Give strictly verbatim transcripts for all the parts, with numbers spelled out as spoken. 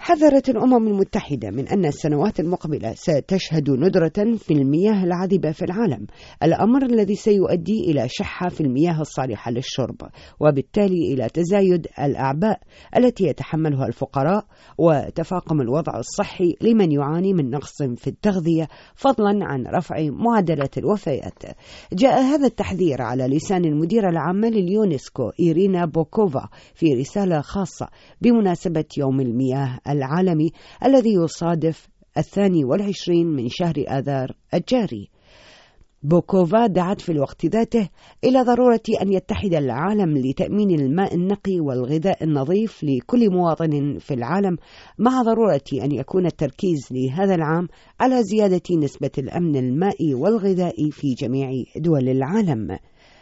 حذرت الأمم المتحدة من أن السنوات المقبلة ستشهد ندرة في المياه العذبة في العالم، الأمر الذي سيؤدي إلى شحة في المياه الصالحة للشرب، وبالتالي إلى تزايد الأعباء التي يتحملها الفقراء وتفاقم الوضع الصحي لمن يعاني من نقص في التغذية، فضلا عن رفع معدلات الوفيات. جاء هذا التحذير على لسان المديرة العامة لليونسكو إيرينا بوكوفا في رسالة خاصة بمناسبة يوم المياه العالمي الذي يصادف الثاني والعشرين من شهر آذار الجاري. بوكوفا دعت في الوقت ذاته إلى ضرورة أن يتحد العالم لتأمين الماء النقي والغذاء النظيف لكل مواطن في العالم، مع ضرورة أن يكون التركيز لهذا العام على زيادة نسبة الأمن المائي والغذائي في جميع دول العالم.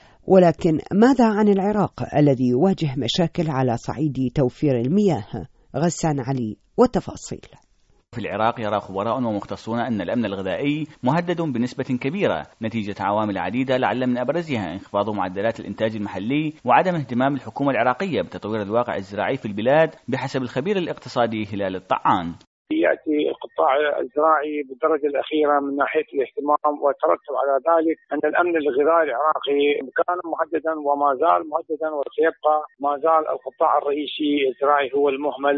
ولكن ماذا عن العراق الذي يواجه مشاكل على صعيد توفير المياه؟ غسان علي والتفاصيل. في العراق يرى خبراء ومختصون أن الأمن الغذائي مهدد بنسبة كبيرة نتيجة عوامل عديدة، لعل من أبرزها انخفاض معدلات الإنتاج المحلي وعدم اهتمام الحكومة العراقية بتطوير الواقع الزراعي في البلاد بحسب الخبير الاقتصادي هلال الطعان. يأتي القطاع الزراعي بالدرجة الأخيرة من ناحية الاهتمام، وترتب على ذلك أن الأمن الغذائي العراقي كان مهددا وما زال مهددا وسيبقى ما زال القطاع الرئيسي الزراعي هو المهمل.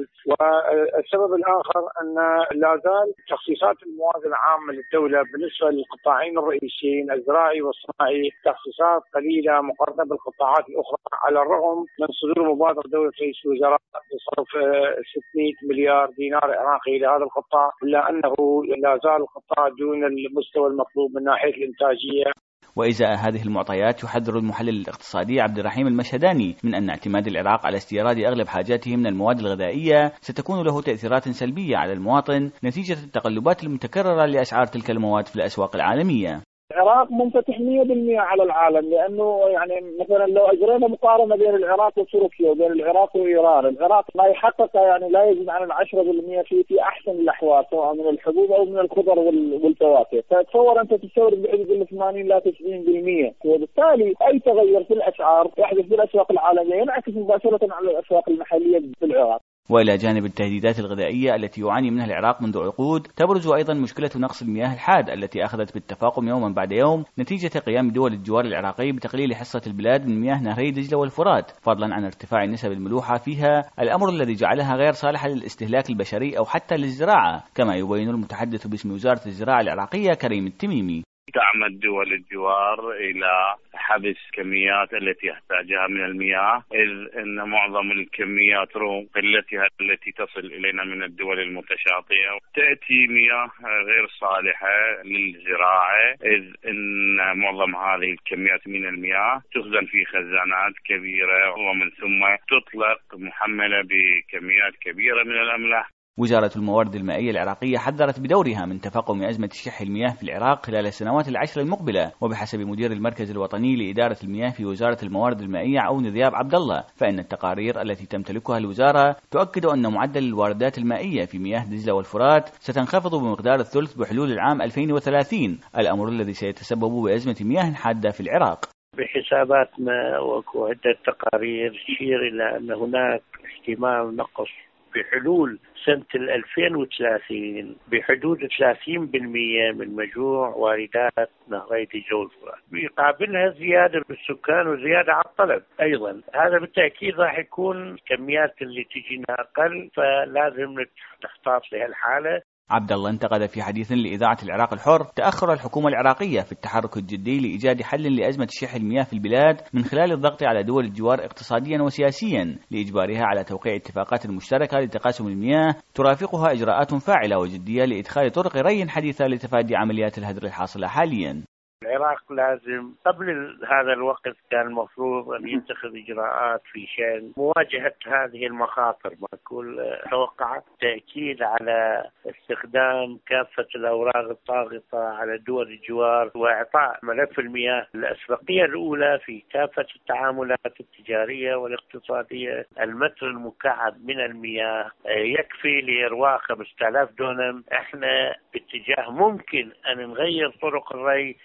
والسبب الآخر أن لا زال تخصيصات الموازنة العامة للدولة بالنسبة للقطاعين الرئيسيين الزراعي والصناعي تخصيصات قليلة مقارنة بالقطاعات الأخرى، على الرغم من صدور مبادرة دولة رئيس الوزراء بصرف ستمئة مليار دينار عراقي لهذا القطاع، إلا أنه لا زال القطاع دون المستوى المطلوب من ناحية الإنتاجية. وإزاء هذه المعطيات يحذر المحلل الاقتصادي عبد الرحيم المشهداني من أن اعتماد العراق على استيراد أغلب حاجاته من المواد الغذائية ستكون له تأثيرات سلبية على المواطن نتيجة التقلبات المتكررة لأسعار تلك المواد في الأسواق العالمية. العراق منفتح مئة بالمئة على العالم، لأنه يعني مثلا لو أجرينا مقارنة بين العراق وتركيا وبين العراق وإيران، العراق ما يحقق يعني لا يزيد عن العشرة بالمئة في في أحسن الأحوال، سواء من الحبوب أو من الخضر والفواكه. فتصور أنت تستورد بحدود الثمانين لا تسعين بالمئة، وبالتالي أي تغير في الأسعار يحدث في الأسواق العالمية ينعكس مباشرة على الأسواق المحلية في العراق. وإلى جانب التهديدات الغذائية التي يعاني منها العراق منذ عقود، تبرز أيضا مشكلة نقص المياه الحاد التي أخذت بالتفاقم يوما بعد يوم نتيجة قيام دول الجوار العراقي بتقليل حصة البلاد من مياه نهري دجلة والفرات، فضلا عن ارتفاع نسب الملوحة فيها، الأمر الذي جعلها غير صالحة للاستهلاك البشري أو حتى للزراعة، كما يبين المتحدث باسم وزارة الزراعة العراقية كريم التميمي. تعمد دول الجوار إلى حبس كميات التي يحتاجها من المياه، إذ أن معظم الكميات رغم قلتها التي تصل إلينا من الدول المتشاطئة تأتي مياه غير صالحة للزراعة، إذ أن معظم هذه الكميات من المياه تخزن في خزانات كبيرة ومن ثم تطلق محملة بكميات كبيرة من الأملاح. وزارة الموارد المائية العراقية حذرت بدورها من تفاقم أزمة شح المياه في العراق خلال السنوات العشر المقبلة، وبحسب مدير المركز الوطني لإدارة المياه في وزارة الموارد المائية عون ذياب عبد الله، فإن التقارير التي تمتلكها الوزارة تؤكد أن معدل الواردات المائية في مياه دجلة والفرات ستنخفض بمقدار الثلث بحلول العام ألفين وثلاثين، الأمر الذي سيتسبب بأزمة مياه حادة في العراق. بحساباتنا وعدة تقارير تشير إلى أن هناك احتمال نقص بحلول سنة ألفين وثلاثين بحدود ثلاثين بالمئة من مجموع واردات نهري دجلة والفرات، بيقابلها زيادة بالسكان وزيادة على الطلب أيضا. هذا بالتأكيد راح يكون كميات اللي تجينا أقل، فلازم نحتاط لها الحالة. عبد الله انتقد في حديث لإذاعة العراق الحر تأخر الحكومة العراقية في التحرك الجدي لإيجاد حل لأزمة شح المياه في البلاد من خلال الضغط على دول الجوار اقتصاديا وسياسيا لإجبارها على توقيع اتفاقات مشتركة لتقاسم المياه ترافقها إجراءات فاعلة وجدية لإدخال طرق ري حديثة لتفادي عمليات الهدر الحاصلة حاليا. العراق لازم قبل هذا الوقت كان المفروض أن يتخذ إجراءات في شأن مواجهة هذه المخاطر، ما كل توقعات تأكيد على استخدام كافة الأوراق الضاغطة على دول الجوار وإعطاء ملف المياه الأسبقية الأولى في كافة التعاملات التجارية والاقتصادية. المتر المكعب من المياه يكفي لإرواء خمسة آلاف دونم. احنا باتجاه ممكن أن نغير طرق الري بحيث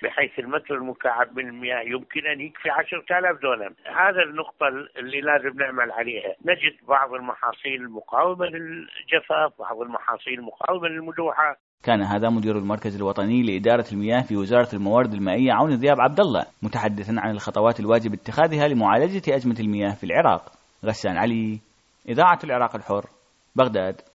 المتر المكعب من المياه يمكن أن يكفي عشرة آلاف دونم. هذا النقطة اللي لازم نعمل عليها. نجد بعض المحاصيل المقاومة للجفاف، بعض المحاصيل المقاومة للملوحة. كان هذا مدير المركز الوطني لإدارة المياه في وزارة الموارد المائية عون ذياب عبد الله متحدثا عن الخطوات الواجب اتخاذها لمعالجة أزمة المياه في العراق. غسان علي، إذاعة العراق الحر، بغداد.